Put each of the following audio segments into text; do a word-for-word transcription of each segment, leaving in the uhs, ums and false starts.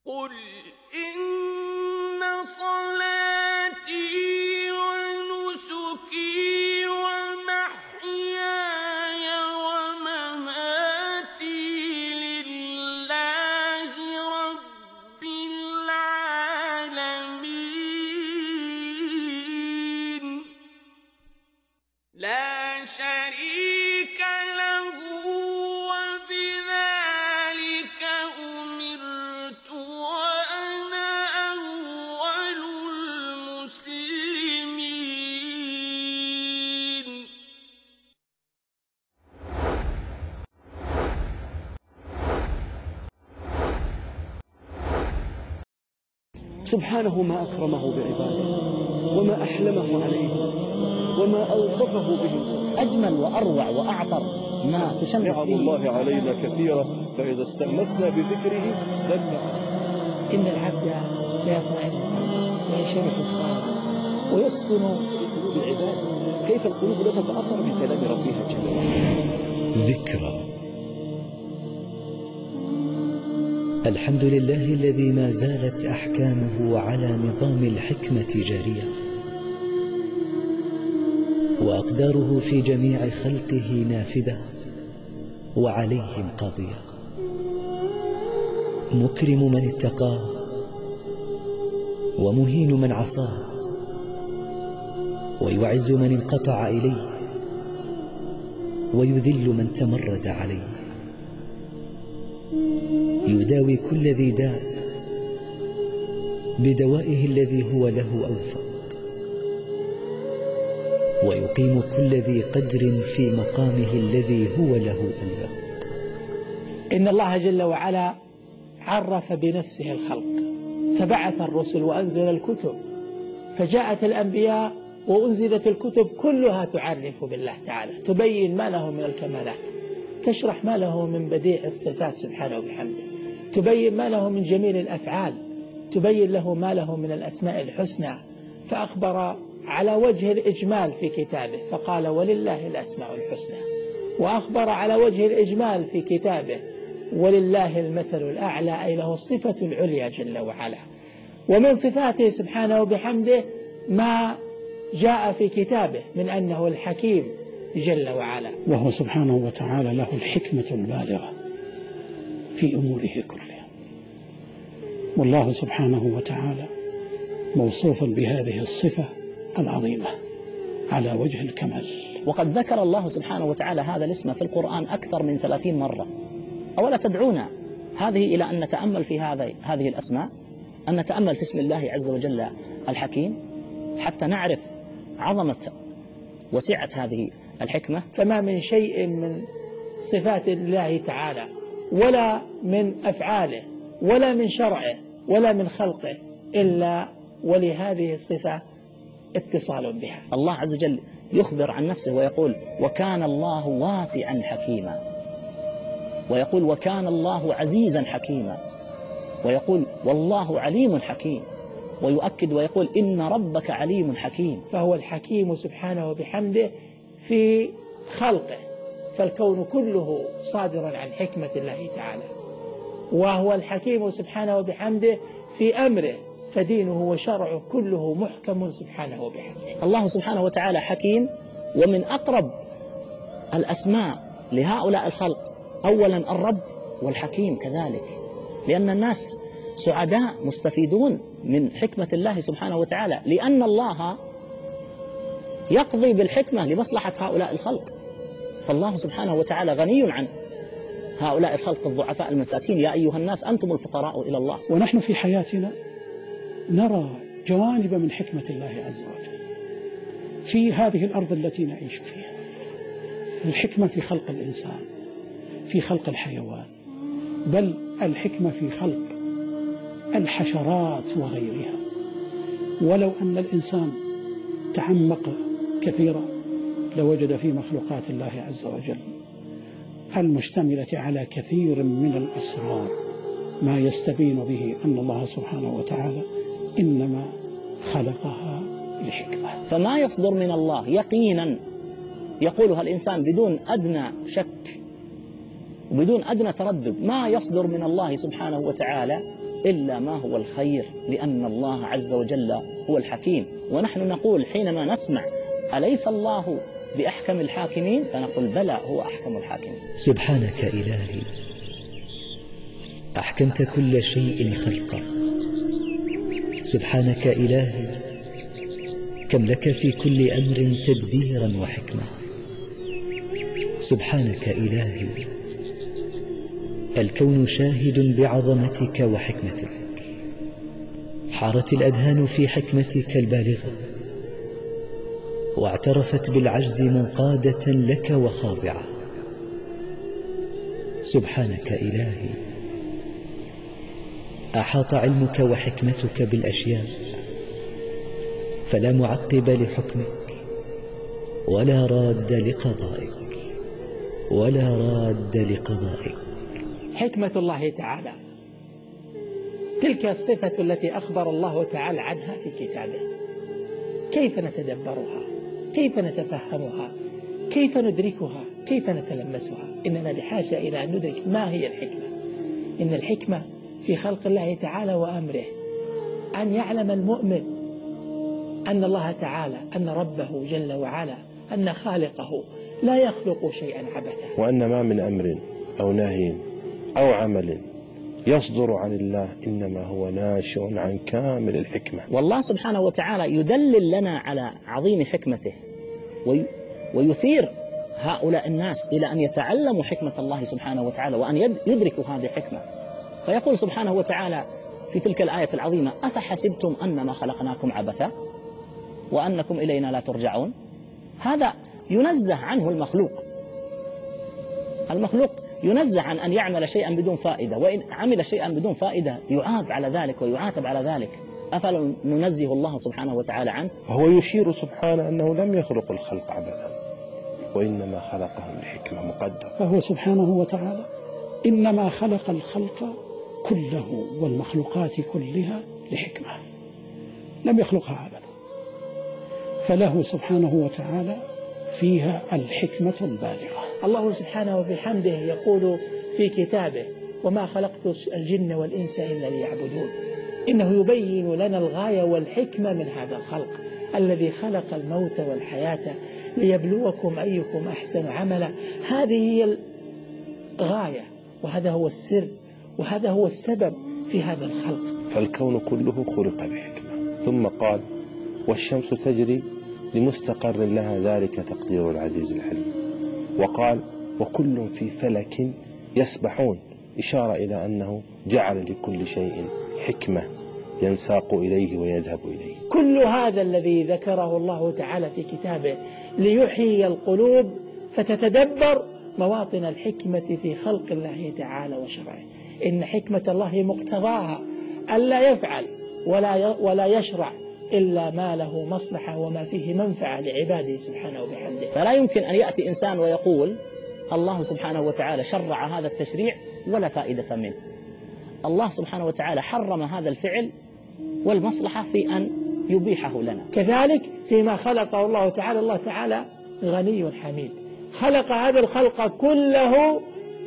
قل إن صلاتي ونسكي ومحياي ومماتي لله رب العالمين لا شريك له وبذلك أمرت وأنا أول المسلمين. سبحانه ما أكرمه بعباده وما أحلمه عليه وما ألطفه به سبحانه. أجمل وأروع وأعطر ما تشمل نعم الله علينا كثيرة، فإذا استأنسنا بذكره دلنا. إن العبد لا يطمئن وينشرح الصدر ويسكن في قلوب العباد. كيف القلوب لا تتأثر بكلام ربها جل وعلا؟ ذكرى. الحمد لله الذي ما زالت أحكامه على نظام الحكمة جارية، وأقداره في جميع خلقه نافذة وعليهم قاضية، مكرم من اتقاه ومهين من عصاه، ويعز من انقطع إليه ويذل من تمرد عليه، يداوي كل ذي داء بدوائه الذي هو له أوفى، ويقيم كل ذي قدر في مقامه الذي هو له ألبى. إن الله جل وعلا عرف بنفسه الخلق فبعث الرسل وأنزل الكتب، فجاءت الأنبياء وأنزلت الكتب كلها تعرف بالله تعالى، تبين ما له من الكمالات، تشرح ما له من بديع الصفات سبحانه وبحمده، تبين ما له من جميل الأفعال، تبين له ما له من الأسماء الحسنى. فأخبر على وجه الإجمال في كتابه فقال ولله الأسماء الحسنى، وأخبر على وجه الإجمال في كتابه ولله المثل الأعلى، أي له الصفة العليا جل وعلا. ومن صفاته سبحانه وبحمده ما جاء في كتابه من أنه الحكيم جل وعلا، وهو سبحانه وتعالى له الحكمة البالغة في أموره كلها. والله سبحانه وتعالى موصوف بهذه الصفة العظيمة على وجه الكمال. وقد ذكر الله سبحانه وتعالى هذا الاسم في القرآن أكثر من ثلاثين مرة. أولا تدعونا هذه إلى أن نتأمل في هذه هذه الأسماء، أن نتأمل في اسم الله عز وجل الحكيم حتى نعرف عظمة وسعة هذه الحكمة. فما من شيء من صفات الله تعالى ولا من أفعاله ولا من شرعه ولا من خلقه إلا ولهذه الصفة اتصال بها. الله عز وجل يخبر عن نفسه ويقول وكان الله واسعا حكيما، ويقول وكان الله عزيزا حكيما، ويقول والله عليم حكيم، ويؤكد ويقول إن ربك عليم حكيم. فهو الحكيم سبحانه وبحمده في خلقه، فالكون كله صادر عن حكمة الله تعالى، وهو الحكيم سبحانه وبحمده في أمره، فدينه وشرعه كله محكم سبحانه وبحمده. الله سبحانه وتعالى حكيم، ومن أقرب الأسماء لهؤلاء الخلق أولا الرب والحكيم كذلك، لأن الناس سعداء مستفيدون من حكمة الله سبحانه وتعالى، لأن الله يقضي بالحكمة لمصلحة هؤلاء الخلق. فالله سبحانه وتعالى غني عن هؤلاء الخلق الضعفاء المساكين. يا أيها الناس أنتم الفقراء إلى الله. ونحن في حياتنا نرى جوانب من حكمة الله عز وجل في هذه الأرض التي نعيش فيها. الحكمة في خلق الإنسان، في خلق الحيوان، بل الحكمة في خلق الحشرات وغيرها. ولو أن الإنسان تعمق كثيرا لوجد في مخلوقات الله عز وجل المشتملة على كثير من الأسرار ما يستبين به أن الله سبحانه وتعالى إنما خلقها لحكمة. فما يصدر من الله يقينا يقولها الإنسان بدون أدنى شك وبدون أدنى تردد، ما يصدر من الله سبحانه وتعالى إلا ما هو الخير، لأن الله عز وجل هو الحكيم. ونحن نقول حينما نسمع أليس الله بأحكم الحاكمين، فنقول بلى هو أحكم الحاكمين. سبحانك إلهي، أحكمت كل شيء خلقه. سبحانك إلهي، كم لك في كل أمر تدبيرا وحكمة. سبحانك إلهي، الكون شاهد بعظمتك وحكمتك، حارت الأذهان في حكمتك البالغة، واعترفت بالعجز منقادة لك وخاضعة. سبحانك إلهي، أحاط علمك وحكمتك بالأشياء، فلا معقب لحكمك ولا راد لقضائك ولا راد لقضائك. حكمة الله تعالى تلك الصفة التي أخبر الله تعالى عنها في كتابه. كيف نتدبرها؟ كيف نتفهمها؟ كيف ندركها؟ كيف نتلمسها؟ إننا بحاجة إلى أن ندرك ما هي الحكمة. إن الحكمة في خلق الله تعالى وأمره، أن يعلم المؤمن أن الله تعالى، أن ربه جل وعلا، أن خالقه لا يخلق شيئا عبثا، وأن ما من أمر أو نهي أو عمل يصدر عن الله إنما هو ناشئ عن كامل الحكمة. والله سبحانه وتعالى يدلل لنا على عظيم حكمته، وي ويثير هؤلاء الناس إلى أن يتعلموا حكمة الله سبحانه وتعالى وأن يدركوا هذه الحكمة. فيقول سبحانه وتعالى في تلك الآية العظيمة: أفحسبتم أنما خلقناكم عبثا وأنكم إلينا لا ترجعون. هذا ينزه عنه المخلوق. المخلوق ينزه عن أن يعمل شيئا بدون فائدة، وإن عمل شيئا بدون فائدة يعاب على ذلك ويعاتب على ذلك. أفلا ننزه الله سبحانه وتعالى عنه؟ وهو يشير سبحانه أنه لم يخلق الخلق عبثا، وإنما خلقهم لحكمة مقدرة. فهو سبحانه وتعالى إنما خلق الخلق كله والمخلوقات كلها لحكمة، لم يخلقها عبثا، فله سبحانه وتعالى فيها الحكمة البالغة. الله سبحانه وبحمده يقول في كتابه: وما خلقت الجن والإنس إلا ليعبدون. إنه يبين لنا الغاية والحكمة من هذا الخلق الذي خلق الموت والحياة ليبلوكم أيكم أحسن عملا. هذه هي الغاية، وهذا هو السر، وهذا هو السبب في هذا الخلق. فالكون كله خلق بحكمة. ثم قال: والشمس تجري لمستقر لها ذلك تقدير العزيز الحليم. وقال: وكل في فلك يسبحون، إشارة إلى أنه جعل لكل شيء حكمة ينساق إليه ويذهب إليه. كل هذا الذي ذكره الله تعالى في كتابه ليحيي القلوب فتتدبر مواطن الحكمة في خلق الله تعالى وشرعه. إن حكمة الله مقتضاها ألا يفعل ولا ولا يشرع إلا ما له مصلحة وما فيه منفعة لعباده سبحانه وبحمده. فلا يمكن أن يأتي إنسان ويقول الله سبحانه وتعالى شرع هذا التشريع ولا فائدة منه. الله سبحانه وتعالى حرم هذا الفعل والمصلحة في أن يبيحه لنا. كذلك فيما خلقه الله تعالى، الله تعالى غني حميد، خلق هذا الخلق كله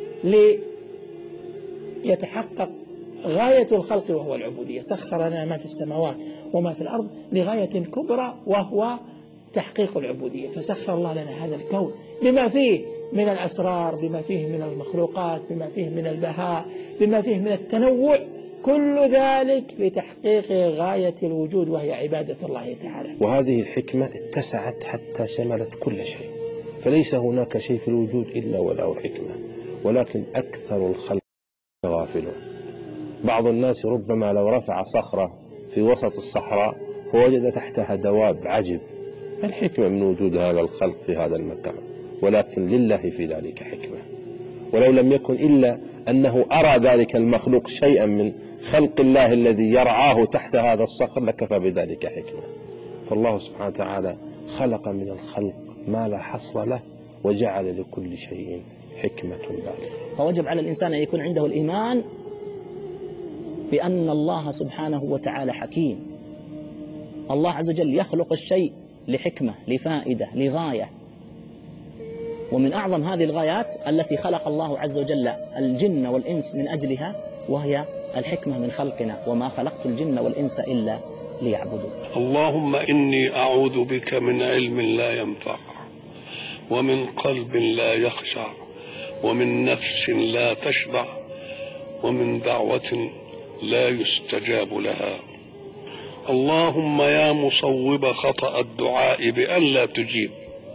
ليتحقق غاية الخلق وهو العبودية. سخر لنا ما في السماوات وما في الأرض لغاية كبرى وهو تحقيق العبودية. فسخر الله لنا هذا الكون بما فيه من الأسرار، بما فيه من المخلوقات، بما فيه من البهاء، بما فيه من التنوع، كل ذلك لتحقيق غاية الوجود وهي عبادة الله تعالى. وهذه الحكمة اتسعت حتى شملت كل شيء، فليس هناك شيء في الوجود إلا وله حكمة، ولكن أكثر الخلق غافلون. بعض الناس ربما لو رفع صخرة في وسط الصحراء فوجد تحتها دواب عجب، الحكمة من وجود هذا الخلق في هذا المكان، ولكن لله في ذلك حكمة. ولو لم يكن إلا أنه أرى ذلك المخلوق شيئا من خلق الله الذي يرعاه تحت هذا الصخر لكفى بذلك حكمة. فالله سبحانه وتعالى خلق من الخلق ما لا حصر له، وجعل لكل شيء حكمة بالغة. فوجب على الإنسان أن يكون عنده الإيمان بأن الله سبحانه وتعالى حكيم. الله عز وجل يخلق الشيء لحكمة، لفائدة، لغاية. ومن أعظم هذه الغايات التي خلق الله عز وجل الجن والإنس من أجلها وهي الحكمة من خلقنا وما خلقت الجن والإنس إلا ليعبدون. اللهم إني أعوذ بك من علم لا ينفع، ومن قلب لا يخشع، ومن نفس لا تشبع، ومن دعوة لا يستجاب لها. اللهم يا مصوب خطأ الدعاء بأن لا تجيب،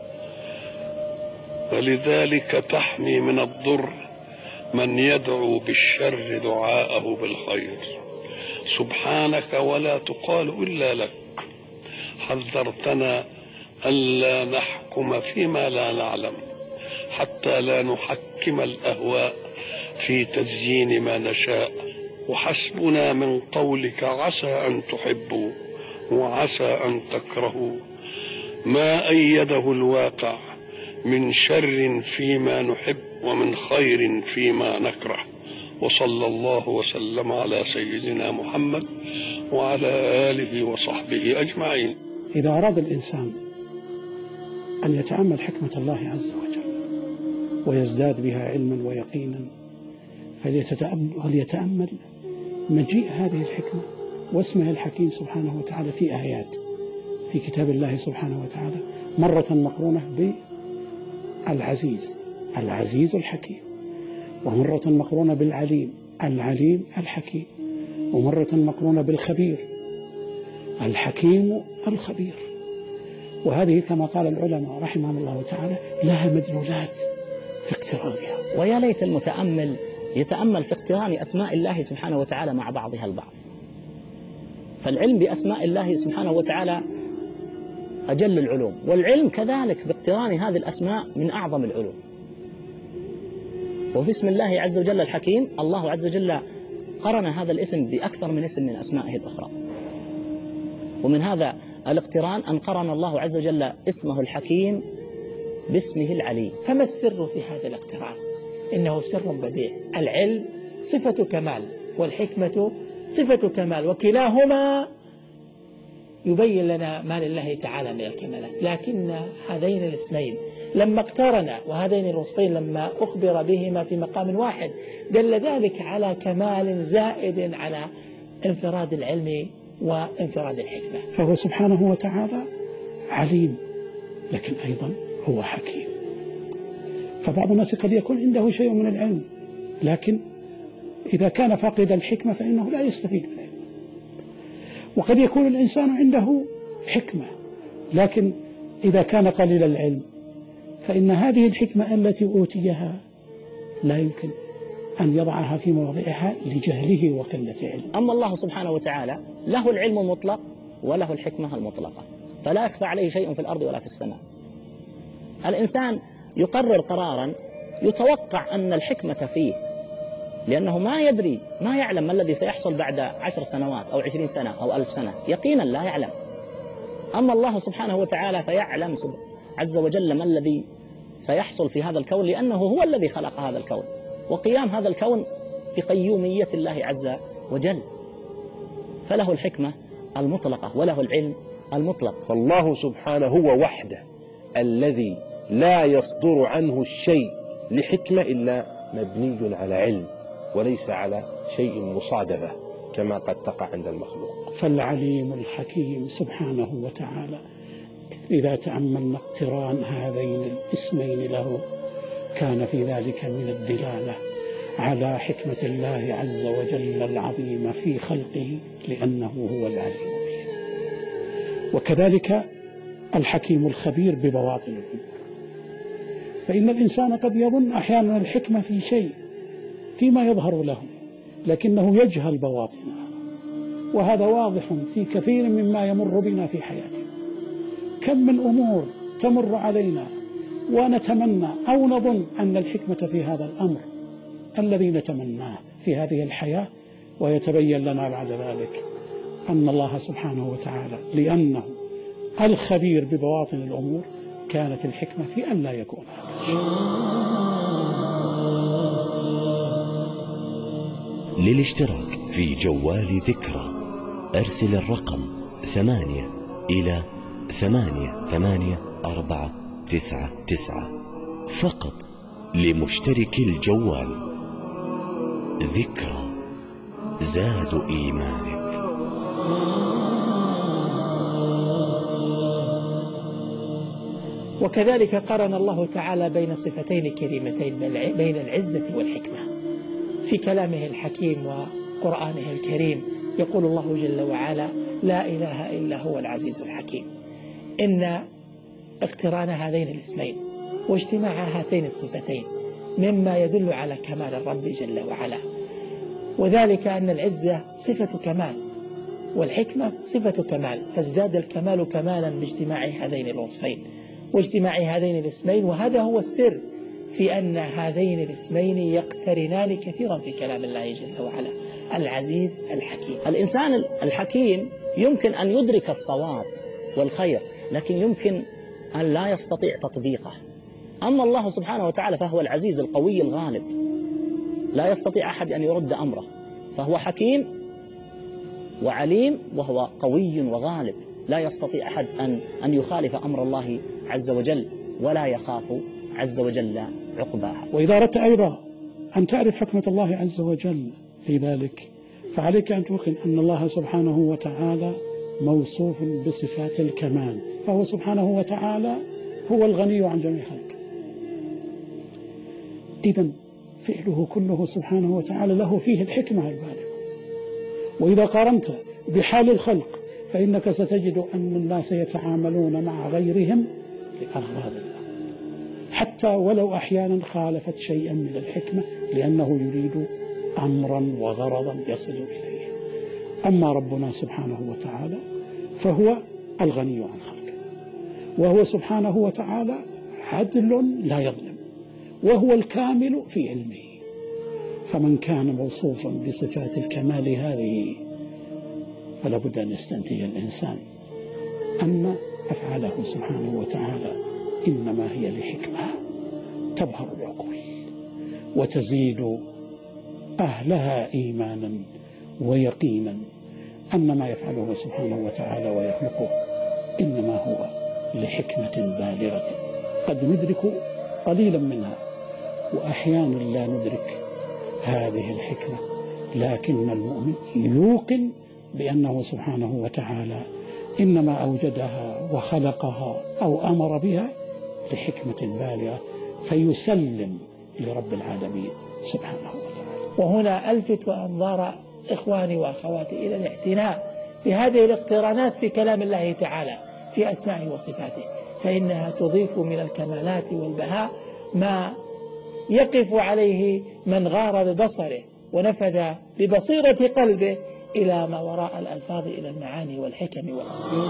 ولذلك تحمي من الضر من يدعو بالشر دعاءه بالخير. سبحانك ولا تقال إلا لك. حذرتنا ألا نحكم فيما لا نعلم، حتى لا نحكم الأهواء في تزيين ما نشاء. وحسبنا من قولك عسى أن تحبوا وعسى أن تكرهوا ما أيده الواقع من شر فيما نحب ومن خير فيما نكره. وصلى الله وسلم على سيدنا محمد وعلى آله وصحبه أجمعين. إذا أراد الإنسان أن يتأمل حكمة الله عز وجل ويزداد بها علما ويقينا فليتأمل مجيء هذه الحكمة واسمها الحكيم سبحانه وتعالى في آيات في كتاب الله سبحانه وتعالى، مرة مقرونة بالعزيز العزيز الحكيم، ومرة مقرونة بالعليم العليم الحكيم، ومرة مقرونة بالخبير الحكيم الخبير. وهذه كما قال العلماء رحمهم الله تعالى لها مدلولات في اقترانها. ويا ليت المتأمل يتأمل في اقتران أسماء الله سبحانه وتعالى مع بعضها البعض، فالعلم بأسماء الله سبحانه وتعالى أجل العلوم، والعلم كذلك باقتران هذه الأسماء من أعظم العلوم. وفي اسم الله عز وجل الحكيم الله عز وجل قرن هذا الاسم بأكثر من اسم من أسمائه الأخرى، ومن هذا الاقتران أن قرن الله عز وجل اسمه الحكيم باسمه العليم. فما السر في هذا الاقتران؟ إنه سر بديع. العلم صفة كمال والحكمة صفة كمال، وكلاهما يبين لنا ما لله تعالى من الكمالات، لكن هذين الاسمين لما اقترنا وهذين الوصفين لما أخبر بهما في مقام واحد دل ذلك على كمال زائد على انفراد العلم وانفراد الحكمة. فهو سبحانه وتعالى عليم لكن أيضا هو حكيم. فبعض الناس قد يكون عنده شيء من العلم، لكن إذا كان فاقد الحكمة فإنه لا يستفيد من العلم. وقد يكون الإنسان عنده حكمة، لكن إذا كان قليل العلم فإن هذه الحكمة التي أوتيها لا يمكن أن يضعها في موضعها لجهله وقلة علم. أما الله سبحانه وتعالى له العلم المطلق وله الحكمة المطلقة، فلا يخفى عليه شيء في الأرض ولا في السماء. الإنسان يقرر قرارا يتوقع أن الحكمة فيه، لأنه ما يدري ما يعلم ما الذي سيحصل بعد عشر سنوات أو عشرين سنة أو ألف سنة، يقينا لا يعلم. أما الله سبحانه وتعالى فيعلم عز وجل ما الذي سيحصل في هذا الكون، لأنه هو الذي خلق هذا الكون، وقيام هذا الكون بقيومية الله عز وجل. فله الحكمة المطلقة وله العلم المطلق. فالله سبحانه هو وحده الذي لا يصدر عنه الشيء لحكمة إلا مبني على علم وليس على شيء مصادفة كما قد تقع عند المخلوق. فالعليم الحكيم سبحانه وتعالى إذا تأملنا اقتران هذين الاسمين له كان في ذلك من الدلالة على حكمة الله عز وجل العظيمة في خلقه، لأنه هو العليم به. وكذلك الحكيم الخبير ببواطن الأمور. فإن الإنسان قد يظن أحيانا الحكمة في شيء فيما يظهر له، لكنه يجهل بواطنها، وهذا واضح في كثير مما يمر بنا في حياتنا. كم من أمور تمر علينا ونتمنى أو نظن أن الحكمة في هذا الأمر الذي نتمناه في هذه الحياة، ويتبين لنا بعد ذلك أن الله سبحانه وتعالى لأنه الخبير ببواطن الأمور كانت الحكمة في أن لا يكون هذا. للاشتراك في جوال ذكرى أرسل الرقم ثمانية إلى ثمانية ثمانية أربعة تسعة تسعة فقط لمشترك الجوال. ذكرى زاد إيمانك. وكذلك قرن الله تعالى بين صفتين كريمتين بين العزة والحكمة في كلامه الحكيم وقرآنه الكريم. يقول الله جل وعلا: لا إله إلا هو العزيز الحكيم. إن اقتران هذين الاسمين واجتماع هاتين الصفتين مما يدل على كمال الرب جل وعلا، وذلك أن العزة صفة كمال والحكمة صفة كمال، فازداد الكمال كمالا باجتماع هذين الوصفين واجتماع هذين الاسمين. وهذا هو السر في أن هذين الاسمين يقترنان كثيرا في كلام الله جل وعلا: العزيز الحكيم. الإنسان الحكيم يمكن أن يدرك الصواب والخير، لكن يمكن أن لا يستطيع تطبيقه. أما الله سبحانه وتعالى فهو العزيز القوي الغالب، لا يستطيع أحد أن يرد أمره، فهو حكيم وعليم وهو قوي وغالب، لا يستطيع أحد أن أن يخالف أمر الله عز وجل، ولا يخاف عز وجل عقباها. وإذا أردت أيضا أن تعرف حكمة الله عز وجل في ذلك، فعليك أن توقن أن الله سبحانه وتعالى موصوف بصفات الكمال، فهو سبحانه وتعالى هو الغني عن جميع خلقه. إذن فعله كله سبحانه وتعالى له فيه الحكمة البالغة. وإذا قارنت بحال الخلق فإنك ستجد أن الناس يتعاملون مع غيرهم لأغراض الله، حتى ولو أحيانا خالفت شيئا من الحكمة، لأنه يريد أمرا وغرضا يصل إليه. أما ربنا سبحانه وتعالى فهو الغني عن خلقه، وهو سبحانه وتعالى عدل لا يظلم، وهو الكامل في علمه. فمن كان موصوفا بصفات الكمال هذه فلا بد أن يستنتج الإنسان أن أفعاله سبحانه وتعالى إنما هي لحكمة تبهر العقول وتزيد أهلها إيمانا ويقينا أن ما يفعله سبحانه وتعالى ويخلقه إنما هو لحكمة بالغة قد ندرك قليلا منها، وأحيانا لا ندرك هذه الحكمة، لكن المؤمن يوقن بأنه سبحانه وتعالى إنما أوجدها وخلقها أو أمر بها لحكمة بالغة، فيسلم لرب العالمين سبحانه وتعالى. وهنا ألفت أنظار إخواني وأخواتي إلى الاعتناء بهذه الاقترانات في كلام الله تعالى في أسمائه وصفاته، فإنها تضيف من الكمالات والبهاء ما يقف عليه من غار ببصره ونفذ ببصيرة قلبه إلى ما وراء الألفاظ، إلى المعاني والحكم والأسرار.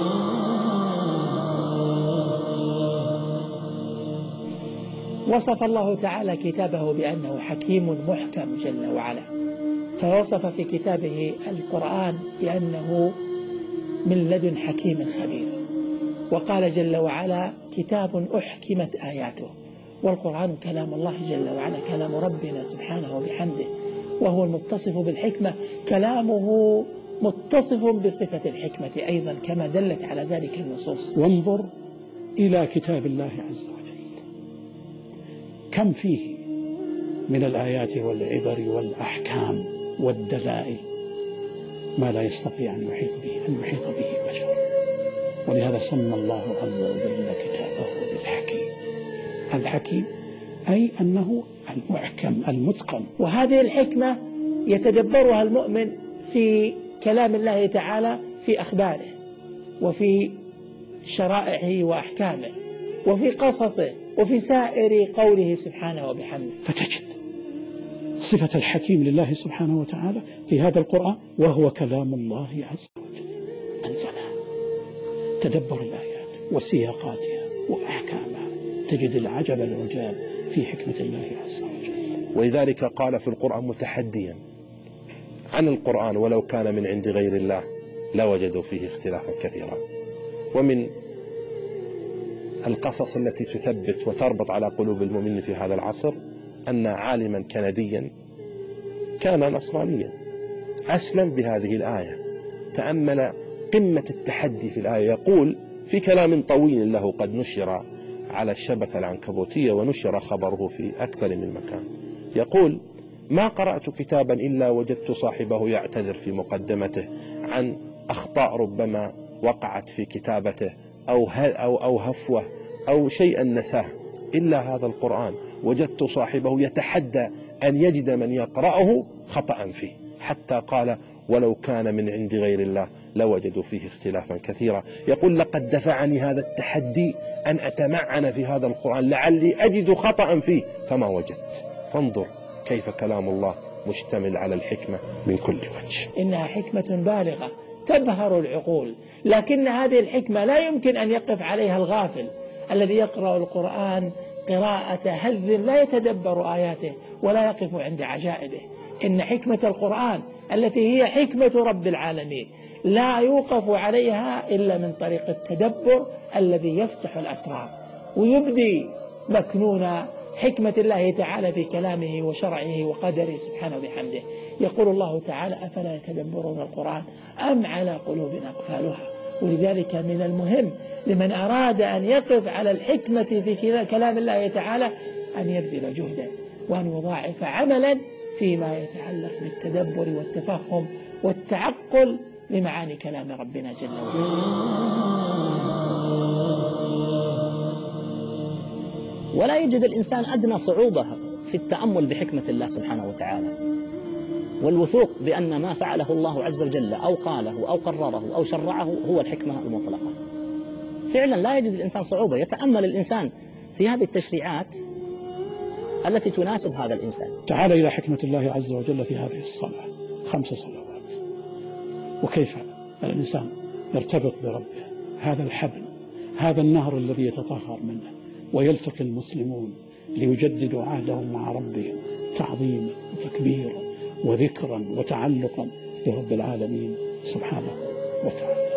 وصف الله تعالى كتابه بأنه حكيم محكم جل وعلا، فوصف في كتابه القرآن بأنه من لدن حكيم خبير، وقال جل وعلا: كتاب أحكمت آياته. والقرآن كلام الله جل وعلا، كلام ربنا سبحانه وبحمده، وهو المتصف بالحكمة، كلامه متصف بصفة الحكمة أيضا كما دلت على ذلك النصوص. وانظر إلى كتاب الله عز وجل، كم فيه من الآيات والعبر والأحكام والدلائل ما لا يستطيع أن يحيط به أن يحيط به بشر. ولهذا سمى الله عز وجل كتابه بالحكيم. الحكيم أي أنه المحكم المتقن، وهذه الحكمة يتدبرها المؤمن في كلام الله تعالى في أخباره وفي شرائعه وأحكامه وفي قصصه وفي سائر قوله سبحانه وبحمده. فتجد صفة الحكيم لله سبحانه وتعالى في هذا القرآن، وهو كلام الله عز وجل أنزله. تدبر الآيات وسياقاتها وأحكامها، تجد العجب العجاب في حكمة الله عز وجل. ولذلك قال في القرآن متحديا عن القرآن: ولو كان من عند غير الله لوجدوا فيه اختلافا كثيرا. ومن القصص التي تثبت وتربط على قلوب المؤمنين في هذا العصر أن عالما كنديا كان نصرانيا أسلم بهذه الآية. تأمل قمة التحدي في الآية، يقول في كلام طويل له قد نشر على الشبكة العنكبوتية ونشر خبره في أكثر من مكان، يقول: ما قرأت كتابا إلا وجدت صاحبه يعتذر في مقدمته عن أخطاء ربما وقعت في كتابته أو أو أو هفوة أو شيئا نساه، إلا هذا القرآن وجدت صاحبه يتحدى أن يجد من يقرأه خطأ فيه، حتى قال ولو كان من عند غير الله لوجدوا فيه اختلافا كثيرا. يقول لقد دفعني هذا التحدي أن أتمعن في هذا القرآن لعلي أجد خطأ فيه فما وجدت. فانظر كيف كلام الله مشتمل على الحكمة من كل وجه. إنها حكمة بالغة تبهر العقول، لكن هذه الحكمة لا يمكن أن يقف عليها الغافل الذي يقرأ القرآن قراءة هذ لا يتدبر آياته ولا يقف عند عجائبه. إن حكمة القرآن التي هي حكمة رب العالمين لا يوقف عليها إلا من طريق التدبر الذي يفتح الأسرار ويبدي مكنون حكمة الله تعالى في كلامه وشرعه وقدره سبحانه وبحمده. يقول الله تعالى أفلا يتدبرون القرآن أم على قلوب أقفالها. ولذلك من المهم لمن أراد أن يقف على الحكمة في كلام الله تعالى أن يبذل جهدا وأن يضاعف عملا فيما يتعلق بالتدبر والتفهم والتعقل لمعاني كلام ربنا جل وعلا. ولا يجد الإنسان أدنى صعوبة في التأمل بحكمة الله سبحانه وتعالى والوثوق بأن ما فعله الله عز وجل أو قاله أو قرره أو شرعه هو الحكمة المطلقة. فعلا لا يجد الإنسان صعوبة، يتأمل الإنسان في هذه التشريعات التي تناسب هذا الإنسان. تعال إلى حكمة الله عز وجل في هذه الصلاة، خمس صلوات، وكيف الإنسان يرتبط بربه، هذا الحبل، هذا النهر الذي يتطهر منه، ويلتقي المسلمون ليجددوا عهدهم مع ربهم تعظيما وتكبيرا وذكرا وتعلقا برب العالمين سبحانه وتعالى.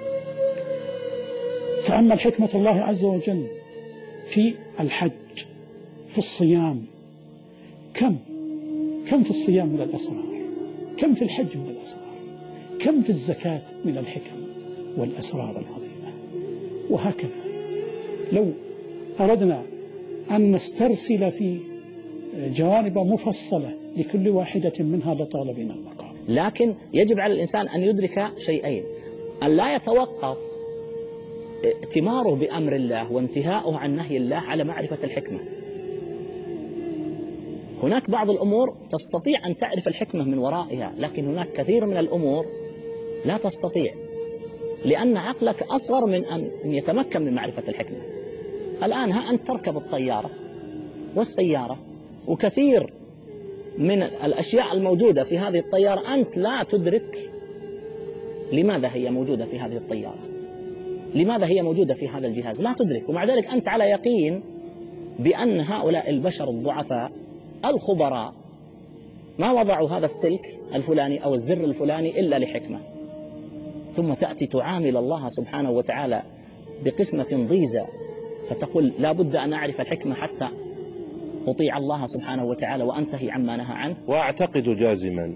تأمل حكمة الله عز وجل في الحج، في الصيام، كم كم في الصيام من الأسرار، كم في الحج من الأسرار، كم في الزكاة من الحكم والأسرار العظيمة. وهكذا لو أردنا أن نسترسل في جوانب مفصلة لكل واحدة منها لطال بنا المقام. لكن يجب على الإنسان أن يدرك شيئين: أن لا يتوقف ائتماره بأمر الله وانتهاؤه عن نهي الله على معرفة الحكمة. هناك بعض الأمور تستطيع أن تعرف الحكمة من ورائها، لكن هناك كثير من الأمور لا تستطيع، لأن عقلك أصغر من أن يتمكن من معرفة الحكمة. الآن ها أنت تركب الطيارة والسيارة، وكثير من الأشياء الموجودة في هذه الطيارة أنت لا تدرك لماذا هي موجودة في هذه الطيارة، لماذا هي موجودة في هذا الجهاز، لا تدرك. ومع ذلك أنت على يقين بأن هؤلاء البشر الضعفاء الخبراء ما وضعوا هذا السلك الفلاني أو الزر الفلاني إلا لحكمة. ثم تأتي تعامل الله سبحانه وتعالى بقسمة ضيزة فتقول لا بد أن أعرف الحكمة حتى أطيع الله سبحانه وتعالى وأنتهي عما نهى عنه. وأعتقد جازما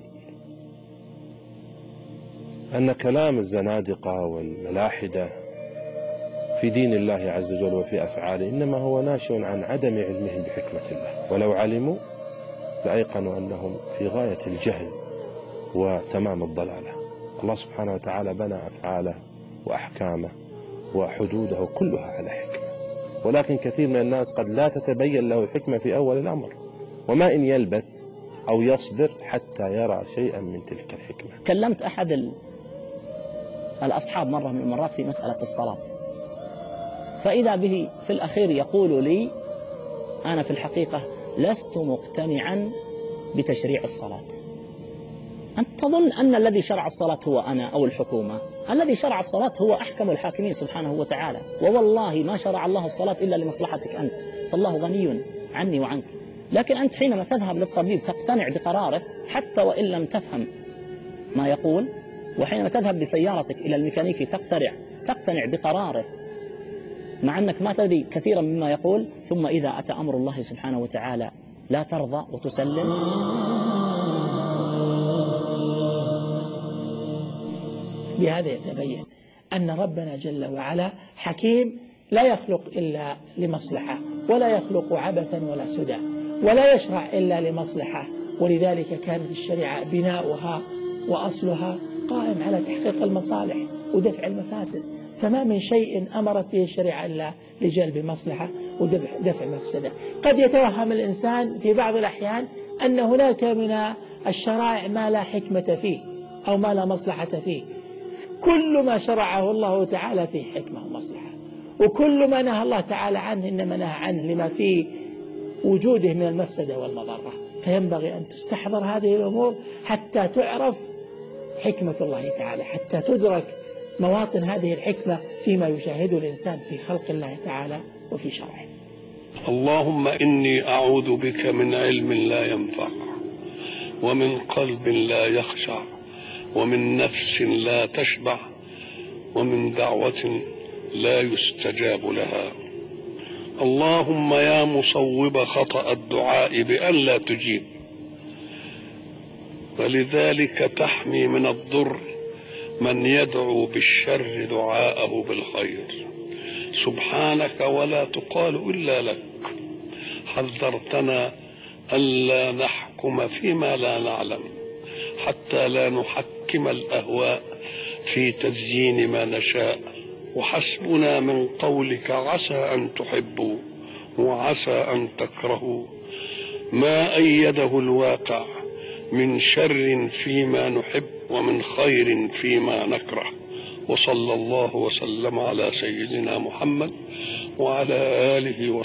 أن كلام الزنادقة والملاحدة في دين الله عز وجل وفي أفعاله إنما هو ناشئ عن عدم علمهم بحكمة الله، ولو علموا لأيقنوا أنهم في غاية الجهل وتمام الضلالة. الله سبحانه وتعالى بنى أفعاله وأحكامه وحدوده كلها على حكمة، ولكن كثير من الناس قد لا تتبين له الحكمة في أول الأمر، وما إن يلبث أو يصبر حتى يرى شيئا من تلك الحكمة. كلمت أحد الأصحاب مرة من المرات في مسألة الصلاة، فإذا به في الأخير يقول لي أنا في الحقيقة لست مقتنعا بتشريع الصلاة. أنت تظن أن الذي شرع الصلاة هو أنا أو الحكومة؟ الذي شرع الصلاة هو أحكم الحاكمين سبحانه وتعالى، ووالله ما شرع الله الصلاة إلا لمصلحتك أنت، فالله غني عني وعنك. لكن أنت حينما تذهب للطبيب تقتنع بقراره حتى وإن لم تفهم ما يقول، وحينما تذهب بسيارتك إلى الميكانيكي تقتنع تقتنع بقراره مع أنك ما تدري كثيرا مما يقول. ثم إذا أتى أمر الله سبحانه وتعالى لا ترضى وتسلم. بهذا يتبين أن ربنا جل وعلا حكيم لا يخلق إلا لمصلحة، ولا يخلق عبثا ولا سدى، ولا يشرع إلا لمصلحة، ولذلك كانت الشريعة بناؤها وأصلها قائم على تحقيق المصالح ودفع المفاسد، فما من شيء أمرت به الشريعة إلا لجلب مصلحة ودفع مفسدة. قد يتوهم الإنسان في بعض الأحيان أن هناك من الشرائع ما لا حكمة فيه أو ما لا مصلحة فيه. كل ما شرعه الله تعالى فيه حكمة ومصلحة، وكل ما نهى الله تعالى عنه إنما نهى عنه لما فيه وجوده من المفسدة والمضرة. فينبغي أن تستحضر هذه الأمور حتى تعرف حكمة الله تعالى، حتى تدرك مواطن هذه الحكمة فيما يشاهده الإنسان في خلق الله تعالى وفي شرعه. اللهم إني أعوذ بك من علم لا ينفع، ومن قلب لا يخشع، ومن نفس لا تشبع، ومن دعوة لا يستجاب لها. اللهم يا مصوب خطأ الدعاء بأن لا تجيب، ولذلك تحمي من الضر من يدعو بالشر دعاءه بالخير. سبحانك ولا تقال إلا لك. حذرتنا ألا نحكم فيما لا نعلم حتى لا نحكم الأهواء في تزيين ما نشاء، وحسبنا من قولك عسى أن تحبوا وعسى أن تكرهوا ما أيده الواقع من شر فيما نحب ومن خير فيما نكره. وصلى الله وسلم على سيدنا محمد وعلى آله وصحبه